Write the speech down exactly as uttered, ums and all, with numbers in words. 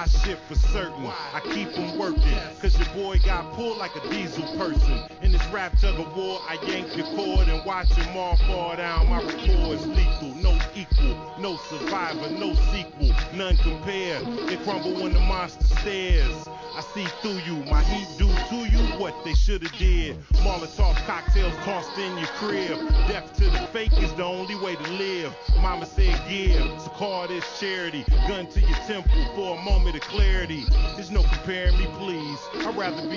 shit for certain. I keep them working, cause your boy got pulled like a diesel person. In this rap tug of war, I yank your cord and watch them all fall down. My record's lethal, no equal, no survivor, no sequel, none compare. They crumble when the monster stares. I see through you, my heat do to you what they shoulda did. Molotov cocktails tossed in your crib. Death to the fake is the only way to live. Mama said give, so call this charity. Gun to your temple for a moment of clarity. There's no comparing me, please. I'd rather be